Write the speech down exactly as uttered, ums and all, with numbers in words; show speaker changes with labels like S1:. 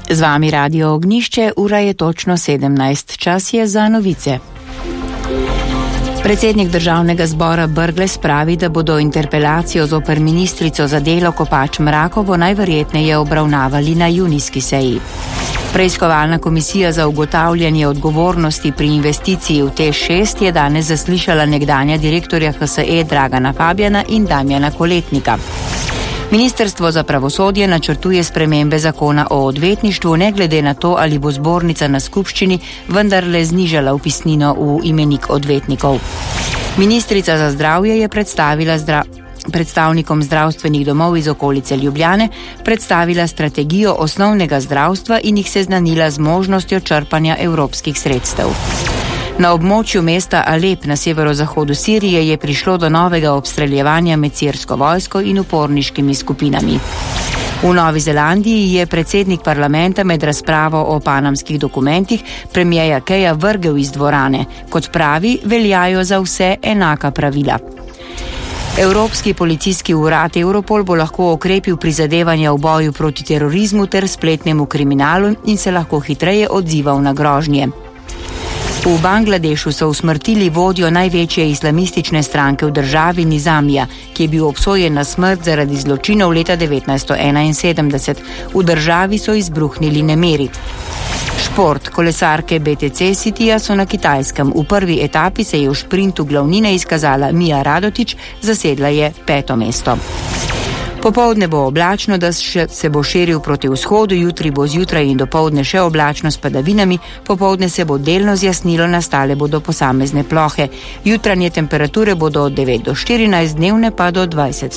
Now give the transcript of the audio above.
S1: Z vami Radio Ognišče, ura je točno sedemnajst, čas je za novice. Predsednik državnega zbora Brglez pravi, da bodo interpelacijo zoper ministrico za delo Kopač Mrakovo najverjetneje obravnavali na junijski seji. Preiskovalna komisija za ugotavljanje odgovornosti pri investiciji v T šest je danes zaslišala nekdanja direktorja H S E Dragana Fabjana in Damjana Koletnika. Ministrstvo za pravosodje načrtuje spremembe zakona o odvetništvu, ne glede na to, ali bo zbornica na skupščini vendarle znižala vpisnino v imenik odvetnikov. Ministrica za zdravje je predstavila zdra... predstavnikom zdravstvenih domov iz okolice Ljubljane predstavila strategijo osnovnega zdravstva in jih seznanila z možnostjo črpanja evropskih sredstev. Na območju mesta Alep na severozahodu Sirije je prišlo do novega obstreljevanja med sirsko vojsko in uporniškimi skupinami. V Novi Zelandiji je predsednik parlamenta med razpravo o panamskih dokumentih premierja Keja vrgel iz dvorane. Kot pravi, veljajo za vse enaka pravila. Evropski policijski urad Europol bo lahko okrepil prizadevanja v boju proti terorizmu ter spletnemu kriminalu in se lahko hitreje odzival na grožnje. V Bangladešu so usmrtili vodjo največje islamistične stranke v državi Nizamija, ki je bil obsojen na smrt zaradi zločinov leta devetnajststo enainsedemdeset. V državi so izbruhnili nemiri. Šport. Kolesarke B T C Cityja so na Kitajskem. V prvi etapi se je v šprintu glavnine izkazala Mija Radotić, zasedla je peto mesto. Popoldne bo oblačno, da se bo širil proti vzhodu, jutri bo zjutraj in dopoldne še oblačno s padavinami, popoldne se bo delno zjasnilo, nastale bodo posamezne plohe. Jutranje temperature bodo od devet do štirinajst, dnevne pa do dvajset